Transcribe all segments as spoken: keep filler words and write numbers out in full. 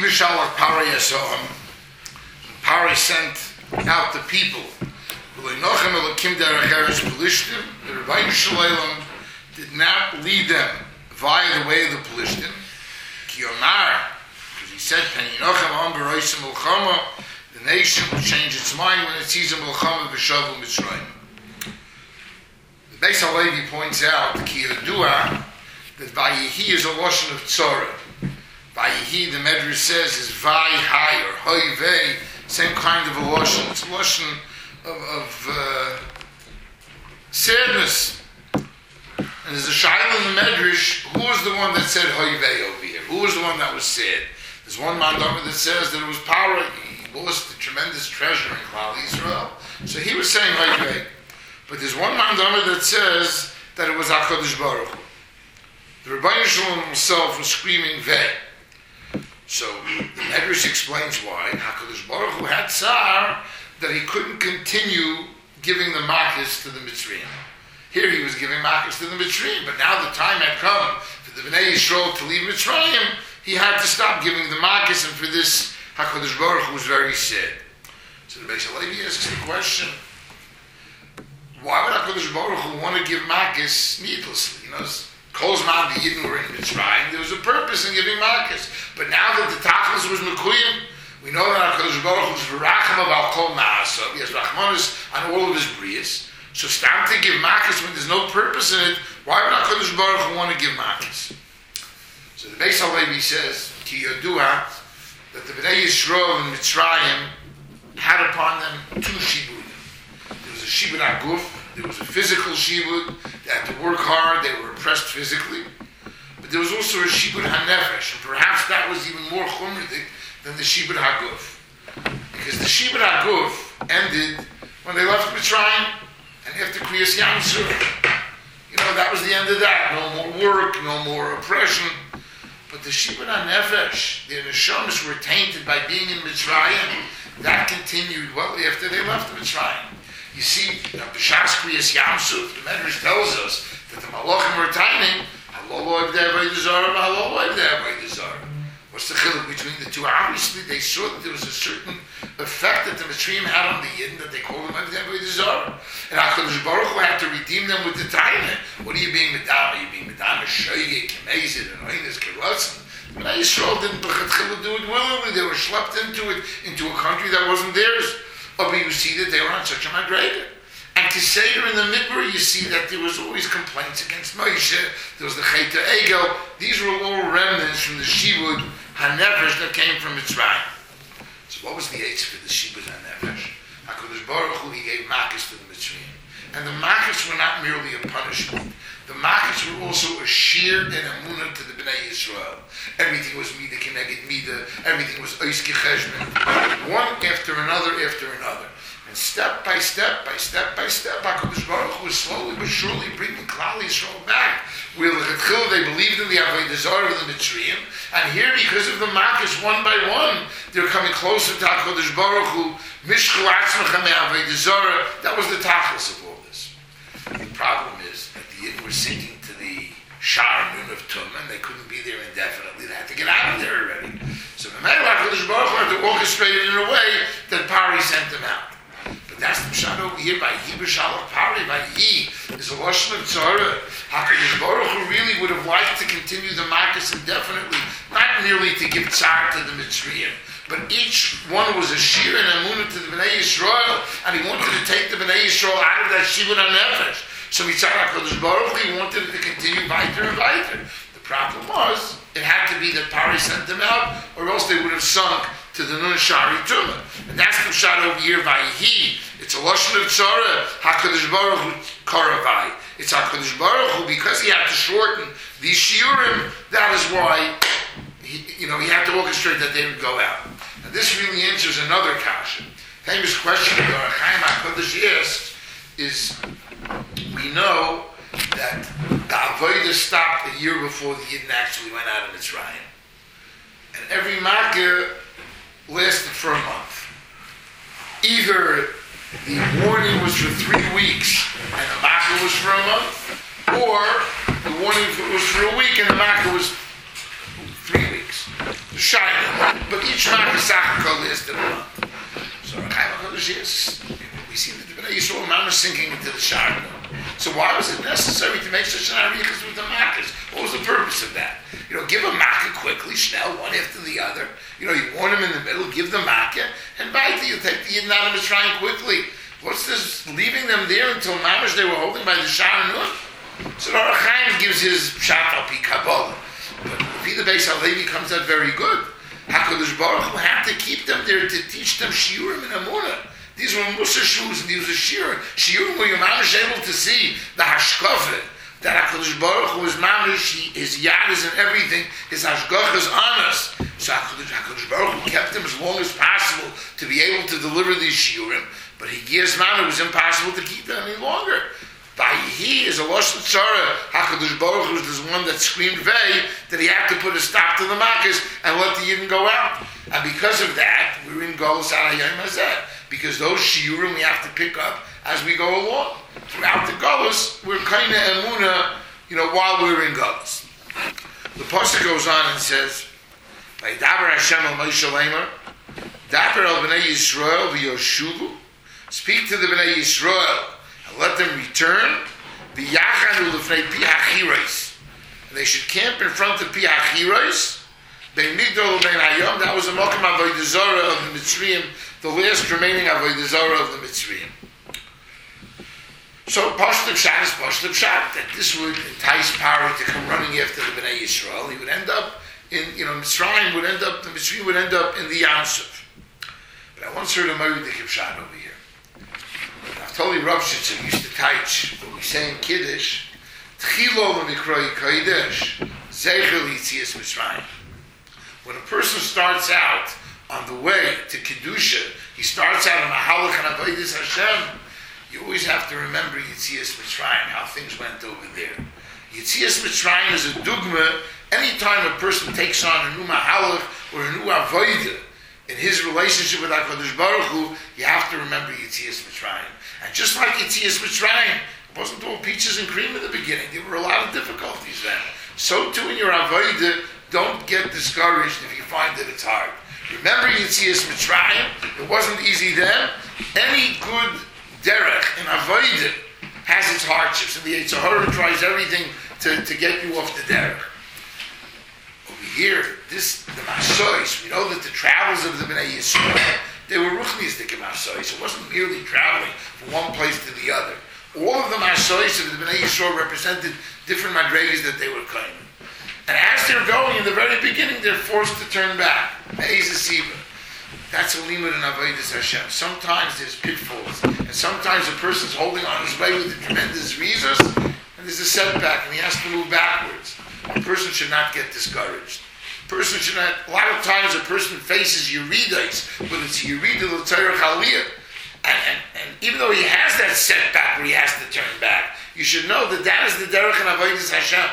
Yibishalach Pari Yasoham. Pari sent out the people. The Rebbeinu Shalom did not lead them via the way of the Pelishtim. Kiyomar, because he said, the nation will change its mind when it sees a Melchama B'Shavu Mitzrayim. The Beis HaLevi points out, Kiyodua, that Vayihi is a Lashon of Tzorah. Vayihi, the Medrash says, is Vai Hai or Hoi Vei, same kind of a Lashon. It's a Lashon of, of uh, sadness. And there's a Shaila in the Medrash, who was the one that said Hoi Vei over here? Who was the one that was sad? There's one Mandama that says that it was Paro. He lost a tremendous treasure in Klal Yisrael. So he was saying Hoi Vei. But there's one Mandama that says that it was HaKadosh Baruch Hu. The Rebbeinu Shalom himself was screaming Vei. So the Medrash explains why HaKadosh Baruch Hu had tsar that he couldn't continue giving the makkos to the Mitzrayim. Here he was giving makkos to the Mitzrayim, but now the time had come for the Bnei Yisrael to leave Mitzrayim. He had to stop giving the makkos, and for this HaKadosh Baruch Hu was very sad. So the Beis HaLevi asks the question: why would HaKadosh Baruch Hu want to give makkos needlessly? You know, Kolzman the Yidden were in Mitzrayim. There was a purpose in giving makkos, but now that the Tachlis was Mekuyim, we know that HaKadosh Baruch Hu is v'racham of al kol ma'asav. He has rachmanis on all of his brias. So stop to give makkos when there's no purpose in it. Why would HaKadosh Baruch Hu want to give makkos? So the Beis HaLevi says, Ki Yodua, that the Bnei Yisrael in Mitzrayim had upon them two shibudim. There was a shibud haguf, there was a physical shibud. They had to work hard, they were oppressed physically. But there was also a shibud hanefesh, and perhaps that was even more chumridik than the shibud haguf. Because the shibud haguf ended when they left Mitzrayim, and after Kriyas Yamsur. You know, that was the end of that. No more work, no more oppression. But the shibud hanefesh, the neshamas were tainted by being in Mitzrayim. That continued well after they left Mitzrayim. You see, B'shas Kriyas Yamsur, the Medrash tells us that the Malachim were timing, Halo Oivdei Avodah Zarah, Halo Oivdei Avodah Zarah. What's the chiluk between the two? Obviously, they saw that there was a certain effect that the Mitzrayim had on the Yidden that they called them Avodah Zarah. And HaKadosh Baruch Hu had to redeem them with the timing. What are you being medam? Are you being medam? Shoyge, Kemezid, and Oines, Kerotzen. But Yisrael didn't do it willingly. They were schlepped into it, into a country that wasn't theirs. But you see that they were on such a migrator. And to say in the Midbar, you see that there was always complaints against Moshe. There was the Cheta Egel. These were all remnants from the Shibud HaNefesh that came from Mitzrayim. So what was the age for the Shibud HaNefesh? HaKadosh Baruch Hu, he gave makkos to the Mitzrayim. And the makkos were not merely a punishment. The makkos were also a sheer and a munah to the Bnei Yisrael. Everything was Mida Keneged Mida. Everything was Oiski Cheshbon. One after another after another. And step by step, by step by step, HaKadosh Baruch Hu was slowly but surely bringing Klal Yisrael back. Where they believed in the Avodah Zarah of the Mitzrayim. And here, because of the makkos, one by one, they're coming closer to HaKadosh Baruch Hu. Mishchu atzmacha me'Avodah Zarah. That was the tachlis of all this. The problem is that the Yidden were sinking to the Shar Nun of Tum, and they couldn't be there indefinitely. They had to get out of there already. So the HaKadosh Baruch Hu had to orchestrate it in a way that Pari sent them out. But that's the pshat over here by Yibishalach Pari, by Yi, is a Lashon of Tzorah. HaKadosh Baruch Hu really would have liked to continue the makkos indefinitely, not merely to give tsar to the Mitzrayim, but each one was a shir and a munah to the Bnei Yisrael, and he wanted to take the Bnei Yisrael out of that shibud hanefesh. So mitzvah HaKadosh Baruch Hu, he wanted it to continue weiter and weiter. The problem was, it had to be that Pari sent them out, or else they would have sunk to the Nun Shari Tumah. And that's the shot over here by He. It's a Lashon of Tzorah, HaKadosh Baruch Hu Karavai. It's HaKadosh Baruch Hu, because he had to shorten these shiurim, that is why he, you know, he had to orchestrate that they would go out. And this really answers another kasha. Famous question that Ohr HaChaim HaKadosh asks is, we know that the Avodah stopped a year before the Yidden actually went out of Mitzrayim. And every makkah lasted for a month. Either the warning was for three weeks and the makkah was for a month, or the warning was for a week and the makkah was three weeks. The Shine. But each Makasach called is the one. So Chaim HaKadosh is, we see that the Bnei Yisrael man is sinking into the Shine. So why was it necessary to make such an arichas with the makas? What was the purpose of that? You know, give a makkah quickly, schnell, one after the other. You know, you warn him in the middle, give the makkah, and by the you take the Yidden out of Mitzrayim quickly. What's this, leaving them there until mamash they were holding by the Sha'ar Nun? So the Orach Chaim gives his pshat al pi Kabbalah. But if the Beis HaLevi comes out very good, HaKadosh Baruch Hu had to keep them there to teach them shiurim and amunah. These were Musa shoes and these were shiurim. Shiurim were your mamash able to see the hashkafa, that HaKadosh Baruch Hu is mamash, his yad is in everything, his hashgach is on us. So HaKadosh, HaKadosh Baruch Hu kept them as long as possible to be able to deliver these shiurim. But Higiyas Man, it was impossible to keep them any longer. Vayihi is a Lashon Tzara. HaKadosh Baruch Hu was the one that screamed Vei, that he had to put a stop to the Makkahs and let the Yidden go out. And because of that, we're in Golus Arayim Hazeh. Because those shiurim we have to pick up as we go along. Throughout the Golus, we're kind of emunah, you know, while we're in Golus. The pasuk goes on and says, Vayidaber Hashem al Moshe Leimer, Daber al Bnei Yisrael v'yoshuvu. Speak to the Bnei Yisrael and let them return. V'yachanu l'fnei pi hachiros. And they should camp in front of pi hachiros. Bein Migdol u'bein Hayom. That was the Mokum Avodah Zarah of the Mitzrayim, the last remaining Avodah Zarah of the Mitzrayim. So Pashut Pshat is Pashut Pshat, that this would entice Paro to come running after the Bnei Yisrael. He would end up in, you know, Mitzrayim would end up, the Mitzrayim would end up in the Yamsuf. But I once heard a Moed Pshat over here. Naftali Ravshitzer used to teach what we say in Kiddush, Tchilo l'mikroi kodesh, zeichel yitzias Mitzrayim. When a person starts out on the way to Kedusha, he starts out on a halach and avodas Hashem, you always have to remember Yitzias Mitzrayim, how things went over there. Yitzias Mitzrayim is a dugma. Anytime a person takes on a new mahalach or a new avodah in his relationship with HaKadosh Baruch Hu, you have to remember Yitzias Mitzrayim. And just like Yitzias Mitzrayim, it wasn't all peaches and cream in the beginning. There were a lot of difficulties then. So too in your avodah, don't get discouraged if you find that it's hard. Remember Yitzias Mitzrayim, it wasn't easy then. Any good derech in avodah has its hardships, and the Yetzer Hara tries everything to, to get you off the derech. Over here, this the Masois, we know that the travels of the Bnei Yisrael, they were ruchnisdik Masois. It wasn't merely traveling from one place to the other. All of the Masois of the Bnei Yisrael represented different madregas that they were claiming. And as they're going, in the very beginning, they're forced to turn back. Me'ez Siva. That's a limud in Avodas Hashem. Sometimes there's pitfalls, and sometimes a person's holding on his way with a tremendous reasons, and there's a setback, and he has to move backwards. A person should not get discouraged. A person should not. A lot of times, a person faces yeridas, but it's yerida l'tzarech aliyah, and, and and even though he has that setback where he has to turn back, you should know that that is the derech in Avodas Hashem.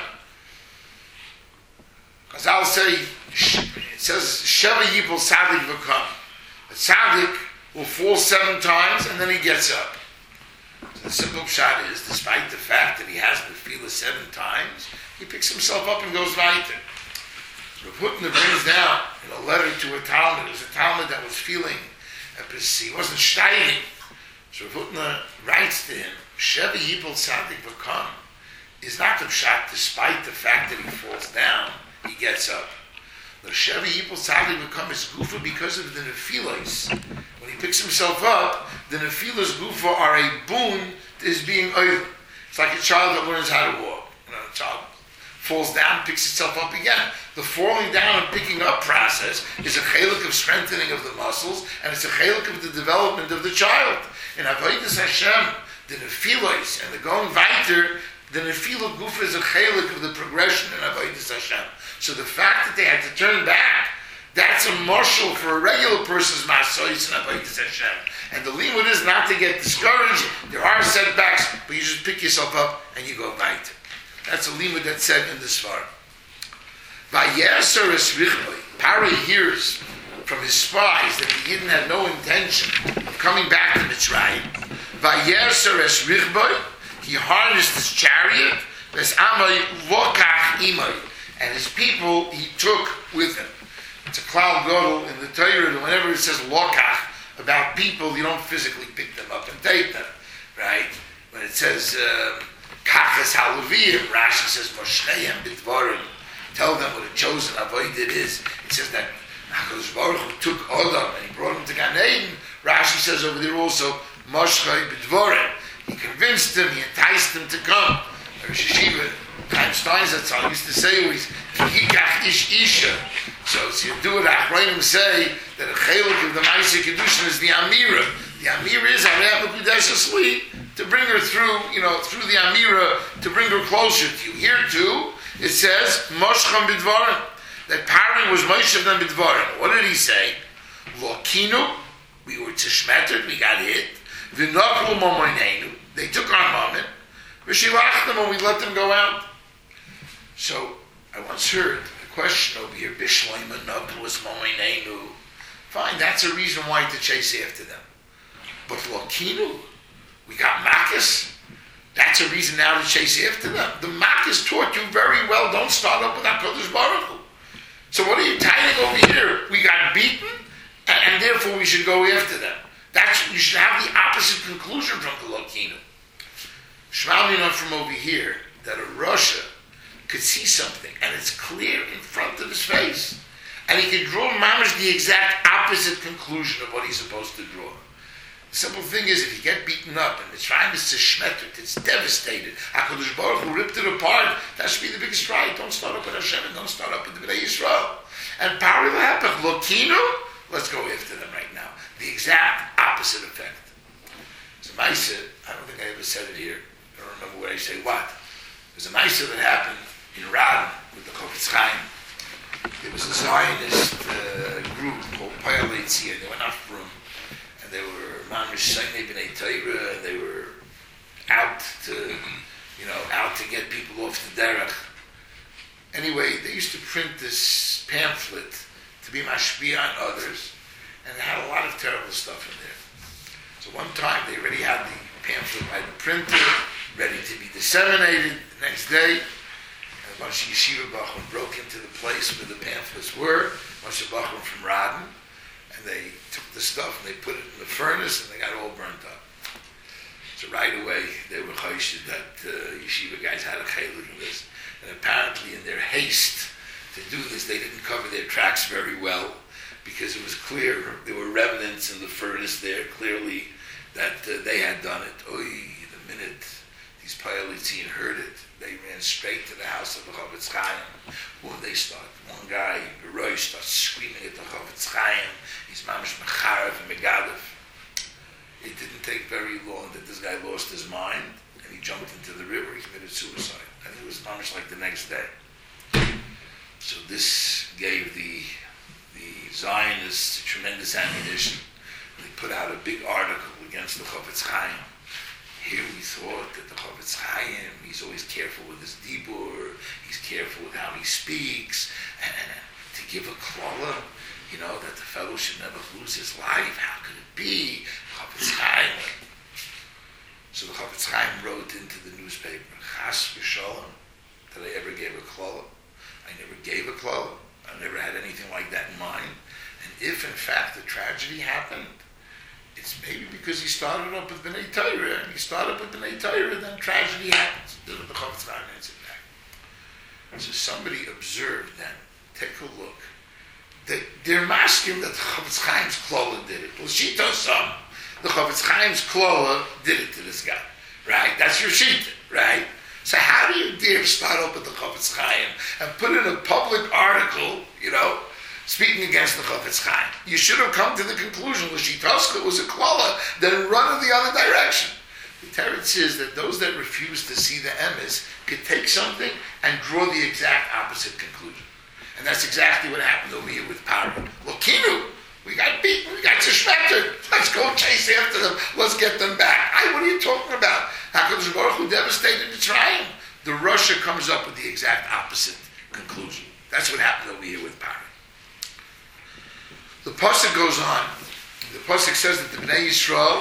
Because I'll say, it says, Sheva Yipol Sadik V'kam. The Tzaddik will fall seven times and then he gets up. So the simple pshat is, despite the fact that he has Nefila seven times, he picks himself up and goes weiter. Rav Hutner brings down in a letter to a Talmud, it was a Talmud that was feeling, he wasn't steiging. So Rav Hutner writes to him, Sheva Yipol Sadik V'kam is not the pshat, despite the fact that he falls down, he gets up. The Sheva Yipol Tzaddik become his gufa because of the nefilas. When he picks himself up, the nefilas gufa are a boon to his being oil. It's like a child that learns how to walk. You know, a child falls down, picks itself up again. The falling down and picking up process is a chelik of strengthening of the muscles, and it's a chelik of the development of the child. In Avodas Hashem, the nefilas and the going weiter, the nefila gufa is a chelik of the progression in Avodas Hashem. So the fact that they had to turn back, that's a marshal for a regular person's masois and Avodas Hashem. And the limud is not to get discouraged. There are setbacks, but you just pick yourself up and you go weiter. That's a limud that's said in this far. Vayeser es richboi. Paro hears from his spies that the Yidden had no intention of coming back to Mitzrayim. Vayeser es richboi. He harnessed his chariot. Ves amai lokach imai. And his people he took with him. It's a klal gadol in the Torah that whenever it says lokach about people, you don't physically pick them up and take them, right? When it says kachas halaviyim, Rashi says moshcheihem b'dvarim, tell them what a chosen avodah it is. It says that HaKadosh Baruch Hu took Adam and he brought him to Gan Eden. Rashi says over there also moshchei b'dvarim. He convinced him, he enticed him to come. Rosh Hashiva, Chaim Steinzatz used to say always, Hikach ish isha. So, so you do what Achronim say, that a chelik of the Ma'aseh Kedushin is the Amira. The Amira is Areh B'Kudesh Asli, to bring her through, you know, through the Amira, to bring her closer to you. Here too, it says, Moshcham B'Dvarim, that Pari was Moshe them B'Dvarim. What did he say? Lokinu, we were tishmettered, we got hit. V'noklu momoinenu, they took our moment. V'shilachtem, and we let them go out. So, I once heard a question over here, Bishloim noklu is momoinenu. Fine, that's a reason why to chase after them. But Lokinu, we got Makkis. That's a reason now to chase after them. The Makkis taught you very well, don't start up with HaKadosh Baruch Hu. So what are you tying over here? We got beaten, and, and therefore we should go after them. That's, you should have the opposite conclusion from the Lokinu. Shmuel knew from over here that a Russia could see something, and it's clear in front of his face. And he could draw mamash the exact opposite conclusion of what he's supposed to draw. The simple thing is, if you get beaten up, and Mitzrayim is tishmettered, it's devastated, HaKadosh Baruch Hu ripped it apart, that should be the biggest right. Don't start up with Hashem, and don't start up with the Bnei Yisrael. And power will happen. Lokinu, let's go after them right now. The exact opposite effect. So Maisa, I don't think I ever said it here. I don't remember where I say what. There's a Maisa that happened in Radin with the Chofetz Chaim. There was a Zionist uh, group called Payal Eitzia. They went out from, and they were Mamish Sainei B'nai Torah, and they were out to, you know, out to get people off the derech. Anyway, they used to print this pamphlet to be mashpia on others, and it had a lot of terrible stuff in there. So one time they already had the pamphlet by the printer, ready to be disseminated. The next day, and a bunch of yeshiva bachim broke into the place where the pamphlets were, a bunch of bachim from Radin, and they took the stuff and they put it in the furnace and they got it all burnt up. So right away they were chayshed that uh, yeshiva guys had a chaylik in this, and apparently in their haste to do this they didn't cover their tracks very well, because it was clear there were remnants in the furnace there, clearly that uh, they had done it. Oy, the minute these Payalitzin heard it, they ran straight to the house of the Chofetz Chaim. When they start, one guy, Beroy, starts screaming at the Chofetz Chaim. He's mamish mecharev and megadef. It didn't take very long that this guy lost his mind, and he jumped into the river. He committed suicide. I think it was mamish like the next day. So this gave the the Zionists tremendous ammunition. They put out a big article against the Chofetz Chaim. Here we thought that the Chofetz Chaim, he's always careful with his dibur, he's careful with how he speaks, and to give a klala, you know, that the fellow should never lose his life. How could it be? Chofetz Chaim. So the Chofetz Chaim wrote into the newspaper, Chas v'shalom, that I ever gave a klala. I never gave a klala. I never had anything like that in mind. And if, in fact, the tragedy happened, it's maybe because he started up with B'nai Torah, and he started up with B'nai Torah, then tragedy happens. The Chofetz Chaim answered back. So somebody observed then, take a look, that they're masking that the Chofetz Chaim's klola did it. Well, Shita some, the Chofetz Chaim's klola did it to this guy, right? That's your Shita, right? So how do you dare start up with the Chofetz Chaim and put in a public article, you know, speaking against the Chofetz Chaim? You should have come to the conclusion that Shitoska was a klala, then run in the other direction. The Teretz says that those that refuse to see the emes could take something and draw the exact opposite conclusion. And that's exactly what happened over here with Paro. Lokinu, we got beaten, we got suspected. Let's go chase after them. Let's get them back. I, what are you talking about? HaKadosh Baruch Hu devastated Mitzrayim. The Russia comes up with the exact opposite conclusion. That's what happened over here with Paro. The pasuk goes on. The pasuk says that the Bnei Yisrael,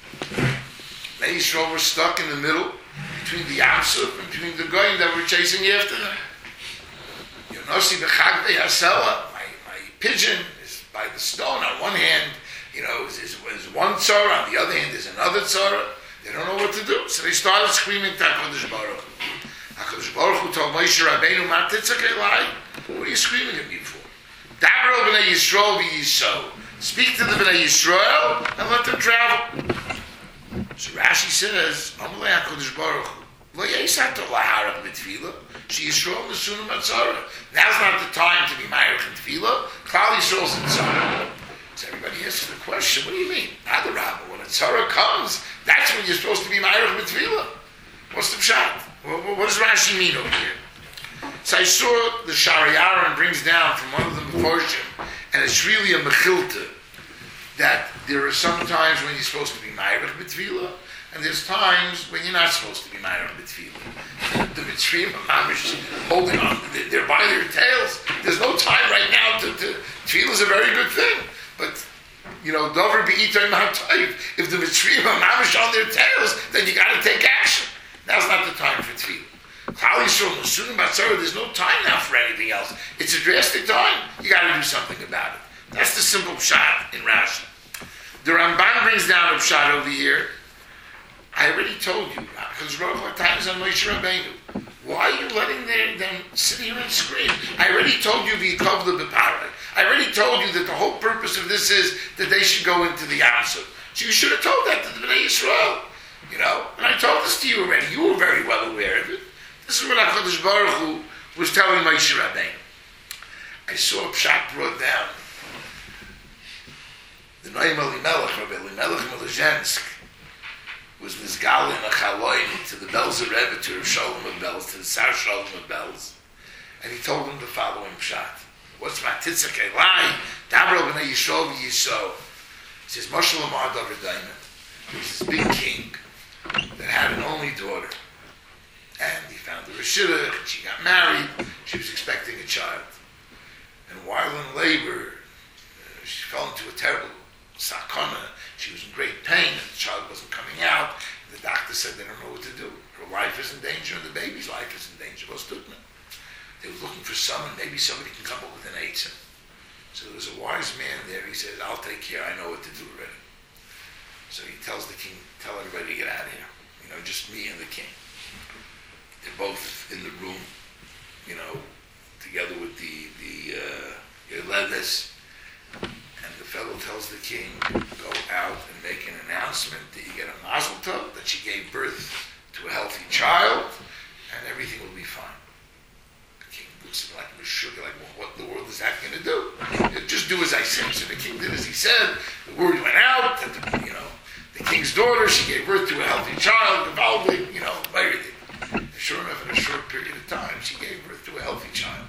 Bnei Yisrael were stuck in the middle between the Yamsuf and between the Goyim that were chasing after them. Yonosi b'chagvei hasela, my my pigeon is by the stone. On one hand, you know, is, is, is one tzara. On the other hand, is another tzara. They don't know what to do. So they started screaming to HaKadosh Baruch Hu. HaKadosh Baruch Hu told Moshe Rabbeinu, Ma titzak elai? What are you screaming at me for? Daber b'nei Yisrael v'yiso. Speak to the b'nei Yisrael and let them travel. So Rashi says, Amalei HaKadosh Baruch Hu, Lo yisat laharach b'tefillah, she Yisrael nesunim atzara. Now's not the time to be ma'arich in tefillah. Klal Yisrael's in tzara. So everybody asks the question, what do you mean? Adarabah, when a tzara comes, that's when you're supposed to be ma'arich b'tefillah. What's the pshat? What, what does Rashi mean over here? So I saw the Shariaran brings down from one of the Meforshim, and it's really a mechilta, that there are some times when you're supposed to be ma'arich b'tefillah, and there's times when you're not supposed to be ma'arich b'tefillah. The Mitzrayim mamish holding on, they're by their tails. There's no time right now to, to tefillah is a very good thing. But, you know, Dover be'itoy ma'atayv. If the Mitzrayim mamish on their tails, then you got to take action. Now's not the time for tefillah. Klal Yisrael, Nesunim Batzara, there's no time now for anything else. It's a drastic time. You got to do something about it. That's the simple pshat in Rashi. The Ramban brings down a pshat over here. I already told you, because Baruch Hu times on Moshe Rabbeinu. Why are you letting them, them sit here and scream? I already told you the Yikavla B'Parai. I already told you that the whole purpose of this is that they should go into the Yamsuf. So you should have told that to the Bnei Yisrael. You know, and I told this to you already. You were very well aware of it. This is what HaKadosh Baruch Hu was telling Moshe Rabbeinu. I saw a pshat brought down. The Noam Elimelech, Rabbi Elimelech Melezhensk, was Mizgal in a Chaloim to the Belzer Rebbe, to Rav Shalom of Belz, to the Sar Shalom of Belz, and he told him the following pshat. What's my titzak elai? Dabro b'nei Yisrael v'yiso. He says, Moshe Lamar David Diamond, there was this big king that had an only daughter, and he found her a shidduch, and she got married. She was expecting a child, and while in labor, uh, she fell into a terrible sakana. She was in great pain, and the child wasn't coming out. The doctor said they don't know what to do. Her life is in danger, and the baby's life is in danger. They were looking for someone, maybe somebody can come up with an eitzah. So there was a wise man there. He said, I'll take care, I know what to do already. So he tells the king, tell everybody to get out of here. You know, just me and the king. They're both in the room, you know, together with the, the, uh, Yeledes. And the fellow tells the king, go out and make an announcement that you get a mazel tov, that she gave birth to a healthy child, and everything will be fine. The king looks like a sugar, like, well, what in the world is that going to do? Just do as I said. So the king did as he said. The word went out that the, you know, the king's daughter, she gave birth to a healthy child, probably, you know, everything. And sure enough, in a short period of time, she gave birth to a healthy child.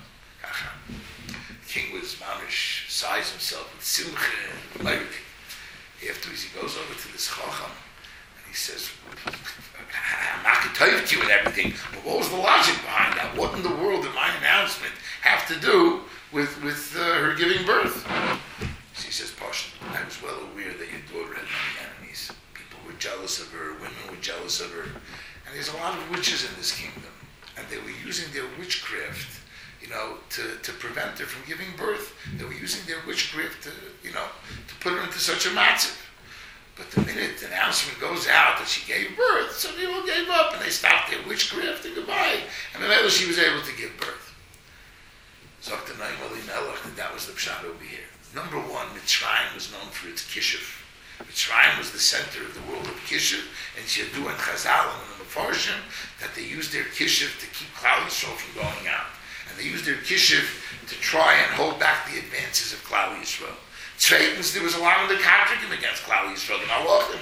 The king was mamish, size himself with simcha and everything. Afterwards, he goes over to this chacham and he says, I'm not going to tell you and everything, but what was the logic behind that? What in the world did my announcement have to do with, with uh, her giving birth? So he says, Pasha, I was well aware that your daughter had many enemies. People were jealous of her, women were jealous of her. And there's a lot of witches in this kingdom. And they were using their witchcraft, you know, to, to prevent her from giving birth. They were using their witchcraft to, you know, to put her into such a matzav. But the minute the announcement goes out that she gave birth, so they all gave up and they stopped their witchcraft and goodbye. And then she was able to give birth. Zok the Noam Elimelech, that that was the pshat over here. Number one, Mitzrayim was known for its kishuf. Mitzrayim was the center of the world of kishuf, and Yadu and Chazal and the Mefarshim, that they used their kishuf to keep Klal Yisrael from going out. And they used their kishuf to try and hold back the advances of Klal Yisrael. Zweitens, there was a lot of the Katrikim against Klal Yisrael. And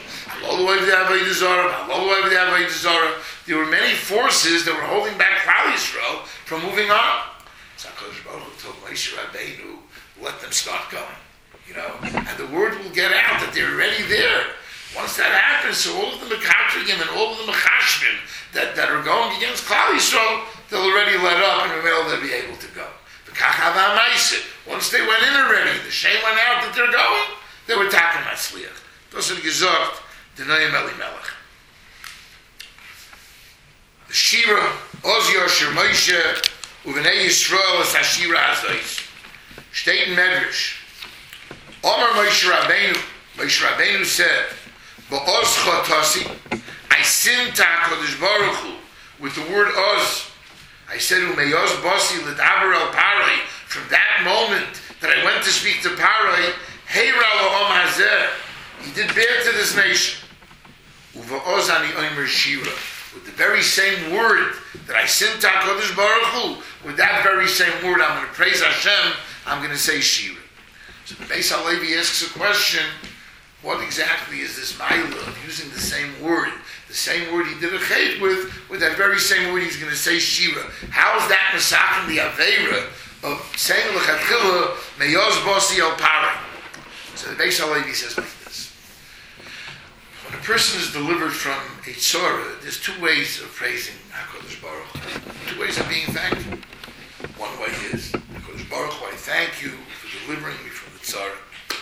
there were many forces that were holding back Klal Yisrael from moving on. So HaKadosh Baruch Hu told Moshe Rabbeinu, let them start going. You know, and the word will get out that they're already there. Once that happens, so all of the Mekatrigim and all of the Mechashvim that, that are going against Klal Yisrael, they'll already let up and they'll be able to go. Once they went in already, the shame went out that they're going, they were taking Matzliach. Das hat gesagt, the Noam Elimelech. The Shira, Oz Yosher Moshe, Uvenei Yisrael, es Hashira Azois. Steht in Medrash. Omer Moshe Rabbeinu, Moshe Rabbeinu said, Ba'oz chotasi, I sinned to HaKadosh Baruch Hu with the word oz. I said, Umeyoz basi l'daber el Parai. From that moment that I went to speak to Parai, Heira la'om hazeh, he did bad to this nation. Uva'oz ani omer shira. With the very same word that I sinned to HaKadosh Baruch Hu, with that very same word, I'm going to praise Hashem, I'm going to say shira. So the Beis HaLevi asks a question, what exactly is this ma'ila of using the same word, the same word he did a chet with, with that very same word he's going to say shira? How is that masakin the aveira of saying l'chatchila meyoz bosi el parei? So the Beis HaLevi says like this: when a person is delivered from a tzara, there's two ways of praising HaKadosh Baruch Hu, two ways of being thankful. One way is, HaKadosh Baruch Hu, I thank you for delivering me from the tzara.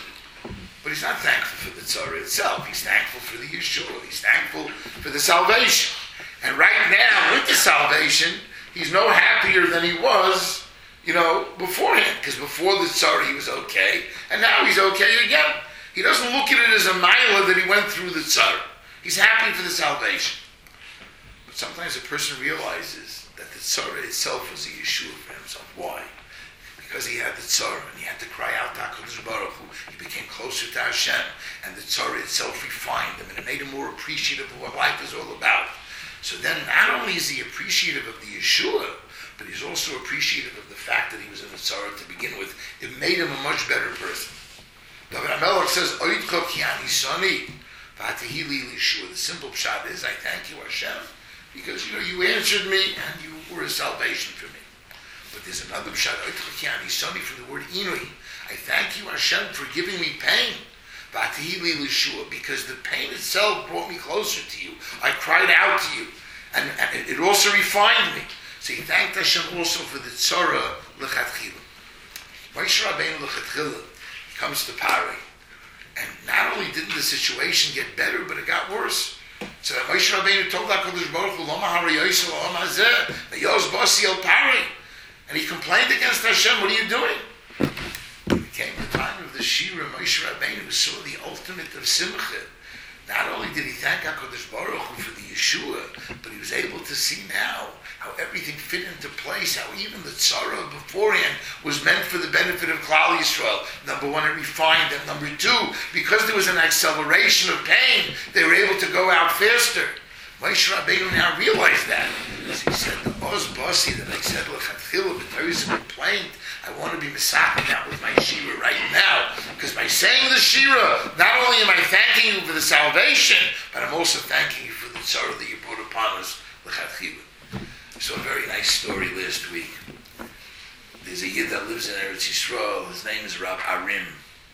But he's not thankful for the tzara itself. He's thankful for the Yeshua. He's thankful for the salvation. And right now, with the salvation, he's no happier than he was, you know, beforehand. Because before the tzara, he was okay. And now he's okay again. He doesn't look at it as a mila that he went through the tzara. He's happy for the salvation. But sometimes a person realizes that the tzara itself was a Yeshua for himself. Why? Because he had the tzara and he had to cry out to HaKadosh Baruch Hu. He became closer to Hashem, and the tzara itself refined him, and it made him more appreciative of what life is all about. So then not only is he appreciative of the Yeshua, but he's also appreciative of the fact that he was in the tzara to begin with. It made him a much better person. David HaMelech says, Oidcha ki ani sani, v'atihi li Yeshua. The simple pshat is, I thank you, Hashem, because you know you answered me and you were a salvation for me. But there's another pshat, from the word inui. I thank you, Hashem, for giving me pain. Because the pain itself brought me closer to you. I cried out to you. And, and it also refined me. So he thanked Hashem also for the tzara l'chatchila. Moshe Rabbeinu l'chatchila, he comes to Parai. And not only didn't the situation get better, but it got worse. So Moshe Rabbeinu told HaKadosh Baruch Hu, Lama harayoysa la'om hazeh, meyoz basi el Parai. And he complained against Hashem, what are you doing? When it came the time of the Shira, Moshe Rabbeinu saw the ultimate of Simcha. Not only did he thank HaKadosh Baruch Hu for the Yeshua, but he was able to see now how everything fit into place, how even the tzara beforehand was meant for the benefit of Klal Yisrael. Number one, it refined them. Number two, because there was an acceleration of pain, they were able to go out faster. Moshe Rabbeinu now realized that. As he said, the Oz Basi that I said, L'chatchila, but there is a complaint. I want to be misakin out with my Shira right now. Because by saying the Shira, not only am I thanking you for the salvation, but I'm also thanking you for the tzara that you brought upon us, L'chatchila. I saw a very nice story last week. There's a Yid that lives in Eretz Yisrael. His name is Rav Arim.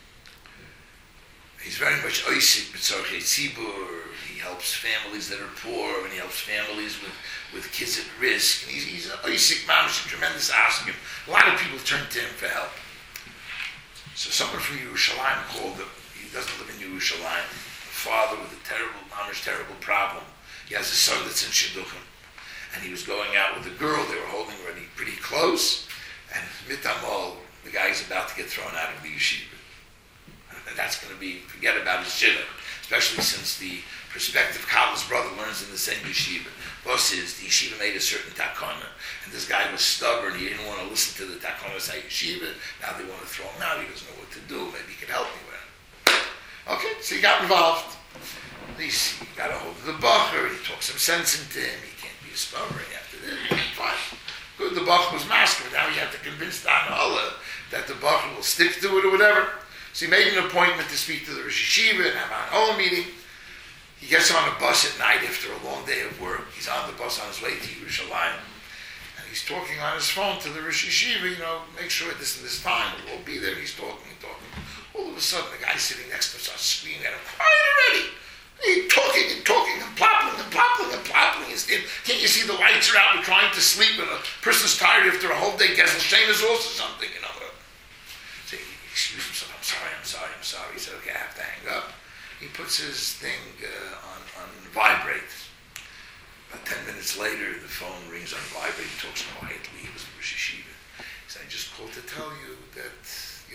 He's very much oisik b'tzorchei tzibur. He helps families that are poor, and he helps families with, with kids at risk. And he's, he's a oisik mamish, a tremendous asking. A lot of people turn to him for help. So someone from Yerushalayim called him. He doesn't live in Yerushalayim. A father with a terrible, mamish, terrible problem. He has a son that's in Shidduchim. And he was going out with a girl. They were holding already pretty close. And mitamol, the guy's about to get thrown out of the yeshiva. And that's going to be, forget about his shidduch. Especially since the prospective Kabbal's brother learns in the same yeshiva. Boss is, the yeshiva made a certain takana. And this guy was stubborn. He didn't want to listen to the takana say yeshiva. Now they want to throw him out. He doesn't know what to do. Maybe he can help me with it. Okay, so he got involved. He got a hold of the bacher. He talked some sense into him. He can't be stubborn after this. Fine. Good, the bacher was masculine. Now you have to convince the Anhala that the bacher will stick to it or whatever. So he made an appointment to speak to the Rosh Yeshiva and have an whole meeting. He gets on a bus at night after a long day of work. He's on the bus on his way to Yerushalayim. And he's talking on his phone to the Rosh Yeshiva, you know, make sure at this and this time we'll all be there. He's talking and talking. All of a sudden, the guy sitting next to him starts screaming at him, quiet already! He's talking and talking and plopping and plopping and plopping. Can't you see the lights are out? We're trying to sleep and a person's tired after a whole day. Gesel Shane is also something, you know. So he excuse himself. I'm sorry, I'm sorry, I'm sorry. He said, okay, I have to hang up. He puts his thing uh, on, on vibrate. About ten minutes later, the phone rings on vibrate. He talks quietly. He was in Rosh Yeshiva. He said, I just called to tell you that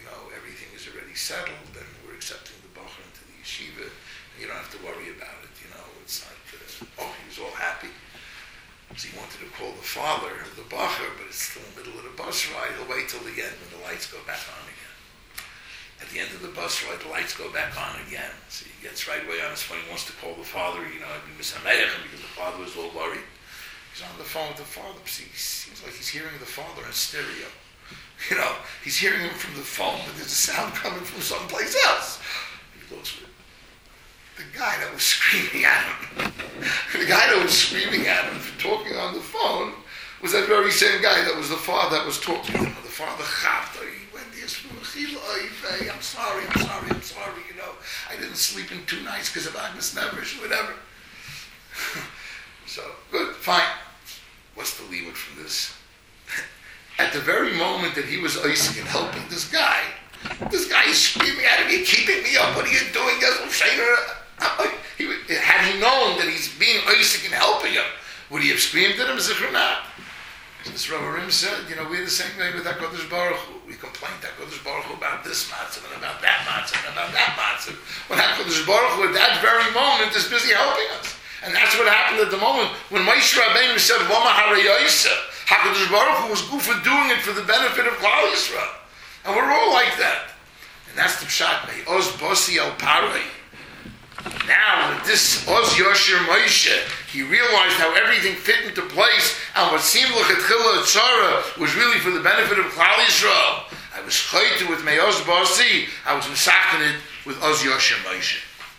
you know, everything is already settled, and we're accepting the Bacher into the yeshiva, and you don't have to worry about it, you know, it's not, uh, oh, he was all happy. So he wanted to call the father of the Bacher, but it's still in the middle of the bus ride. He'll wait till the end when the lights go back on again. At the end of the bus ride, the lights go back on again. So he gets right away on his phone. He wants to call the father, you know, I'd be misameichem because the father was all worried. He's on the phone with the father. See, he seems like he's hearing the father in stereo. You know, he's hearing him from the phone, but there's a sound coming from someplace else. He looks at the guy that was screaming at him. The guy that was screaming at him for talking on the phone was that very same guy that was the father that was talking to him. The father chapped. He went there, I'm sorry, I'm sorry, I'm sorry, you know. I didn't sleep in two nights because of Agnes Nevers, whatever. So, good, fine. What's the leeward from this? At the very moment that he was icing and helping this guy, this guy is screaming at him, you're keeping me up, what are you doing? He, had he known that he's being icing and helping him, would he have screamed at him? Zikr not. This Rav Arim said, you know, we're the same way with HaKadosh Baruch Hu. We complain to HaKadosh Baruch Hu about this matzah and about that matzah and about that matzah. When HaKadosh Baruch Hu at that very moment is busy helping us. And that's what happened at the moment when Moshe Rabbeinu said, Vama Harayoseh. HaKadosh Baruch Hu was good for doing it for the benefit of Klal Yisrael. And we're all like that. And that's the pshat. May Oz Bosi El Paroi. Now, with this Oz Yosher Moshe, he realized how everything fit into place, and what seemed like a Tchila Tzara was really for the benefit of Klal Yisrael. I was chayte with my Oz Bosi, I was misaketed with Oz Yosher Moshe.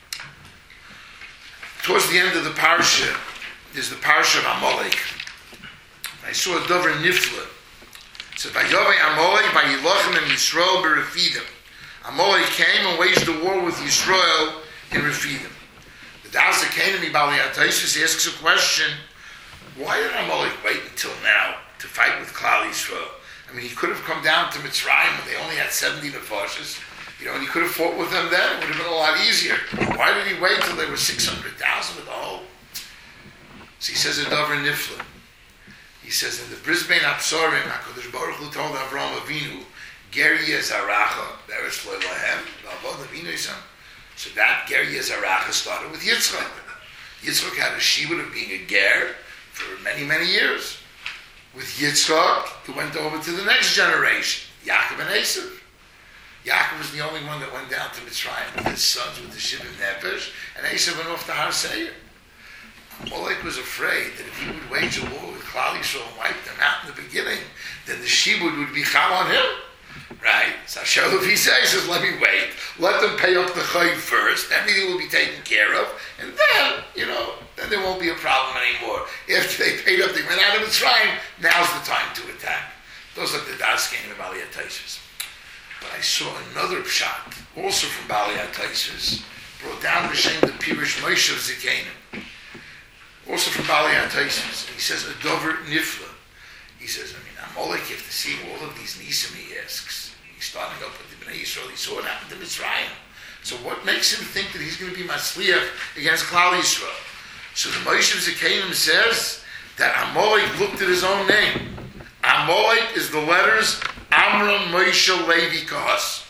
Towards the end of the parsha, there's the parsha of Amalek. I saw a dover nifla. It said, Vayovei Amalek, Vayilochem and Yisrael berefidim. Amalek came and waged a war with Yisrael in Refidim. The Dasa came to me, Bali Ataisus, asks a question, why did Amalek wait until now to fight with Klal Yisrael? I mean, he could have come down to Mitzrayim when they only had seventy nefashos, you know, and he could have fought with them then. It would have been a lot easier. Why did he wait until there were six hundred thousand with the whole? So he says a Dover Nifla. He says in the Brisbane Apsorim, HaKadosh Baruch Hu told Avraham Avinu, Ger Yezaracha, Beresh Lo Lahem, V'avod Avinu Yisam. So that Ger Yezaracha started with Yitzchak. Yitzchak had a shibud of being a ger for many, many years. With Yitzchak, he went over to the next generation, Yaakov and Esav. Yaakov was the only one that went down to Mitzrayim with his sons with the Shibud Nefesh, and Esav went off to Har Seir. Amalek was afraid that if he would wage a war with Klal Yisrael and wipe them out in the beginning, then the shibud would be chal on him. Right? So Hashem, if he says, says, let me wait, let them pay up the chayv first, everything will be taken care of, and then, you know, then there won't be a problem anymore. After they paid up, they went out of Mitzrayim, now's the time to attack. Those are the das came of Bali Ataisus. But I saw another pshat, also from Bali Ataisus, brought down B'Shem the Pirush Moshe of Zikanim. Also from Bali Ataisus. He says, a dover nifla. He says, I mean, Amalek, you have to see all of these nisim, he asks. He's starting up with the Bnei Yisrael. He saw what happened to Mitzrayim. So what makes him think that he's going to be Matzliach against Klal Yisrael? So the Moshe of Zikanim says that Amalek looked at his own name. Amalek is the letters Amram Moshe Levi Kahas.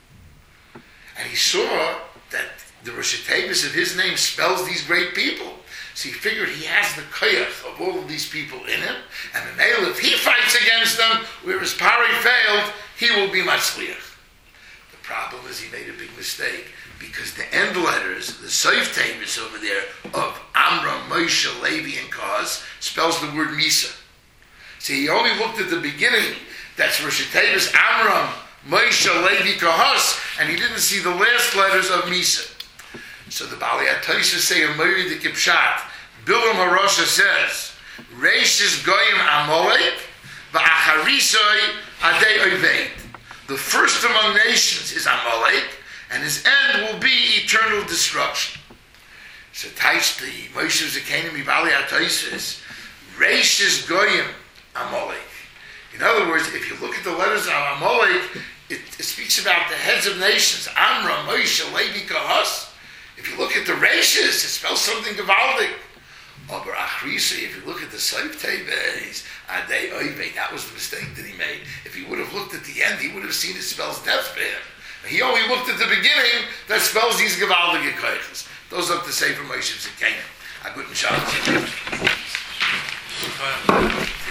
And he saw that the Rosh Hashanah of his name spells these great people. So he figured he has the koyach of all of these people in him, and the male, if he fights against them, whereas Pari failed, he will be Matzliach. The problem is he made a big mistake, because the end letters, the Seif Tavis over there, of Amram, Moshe, Levi, and Kaz, spells the word Misa. See, he only looked at the beginning, that's Rosh Hashanah, Amram, Moshe, Levi, Kahas, and he didn't see the last letters of Misa. So the Bali Ataisus say a Moiri de Kipshat. Bilam Harosha says, Reish is Goyim Amalek, V'acharisoi Adei Oived. The first among nations is Amalek, and his end will be eternal destruction. So Taish the Moshe Zekanim Bali Ataisus, Reish is Goyim Amalek. In other words, if you look at the letters of Amalek, it, it speaks about the heads of nations, Amram, Moshe, Levi, Kahas. If you look at the ratios, it spells something gewaldig. Aber Achrisi, if you look at the Seif Teves, Adei Oivei, that was the mistake that he made. If he would have looked at the end, he would have seen it spells death for him. He only looked at the beginning, that spells these Gevaldige Koiches. Those are the Sefer Moshe Tzidkenu. A guten Shabbat.